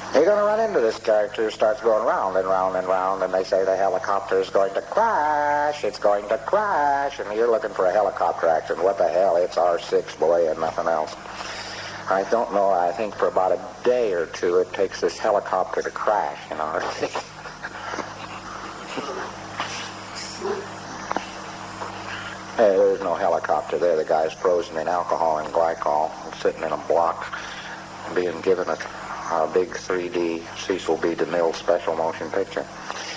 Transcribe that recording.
You're going to run into this character who starts going round and round and round, and they say the helicopter is going to crash, it's going to crash, and you're looking for a helicopter accident. What the hell, it's R6, boy, and nothing else. I don't know, I think for about a day or two it takes this helicopter to crash, you know. Hey, there's no helicopter there. The guy's frozen in alcohol and glycol, sitting in a box, being given a big 3D Cecil B. DeMille special motion picture.